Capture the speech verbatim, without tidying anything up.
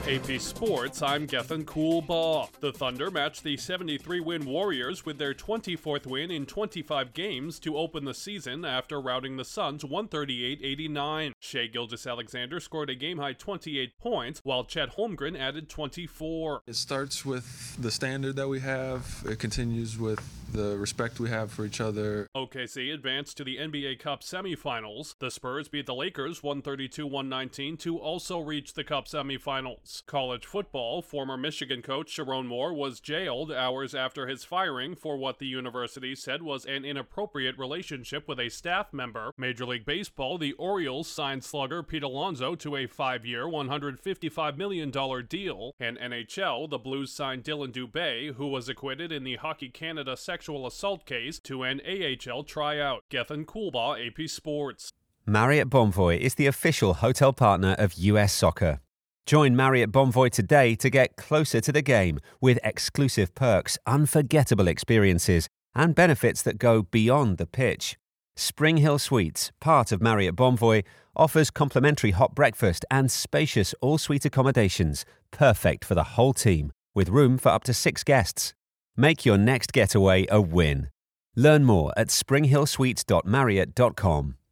A P Sports, I'm Gethin Coolbaugh. The Thunder matched the seventy-three win Warriors with their twenty-fourth win in twenty-five games to open the season after routing the Suns one thirty-eight eighty-nine. Shai Gilgeous-Alexander scored a game-high twenty-eight points, while Chet Holmgren added twenty-four. It starts with the standard that we have. It continues with the respect we have for each other. O K C advanced to the N B A Cup semifinals. The Spurs beat the Lakers one thirty-two one nineteen to also reach the Cup semifinals. College football, former Michigan coach Sharon Moore was jailed hours after his firing for what the university said was an inappropriate relationship with a staff member. Major League Baseball, the Orioles signed slugger Pete Alonso to a five-year, one hundred fifty-five million dollars deal. And N H L, the Blues signed Dylan Dubé, who was acquitted in the Hockey Canada sexual assault case, to an A H L tryout. Gethin Coolbaugh, A P Sports. Marriott Bonvoy is the official hotel partner of U S Soccer. Join Marriott Bonvoy today to get closer to the game with exclusive perks, unforgettable experiences, and benefits that go beyond the pitch. Spring Hill Suites, part of Marriott Bonvoy, offers complimentary hot breakfast and spacious all-suite accommodations, perfect for the whole team, with room for up to six guests. Make your next getaway a win. Learn more at spring hill suites dot marriott dot com.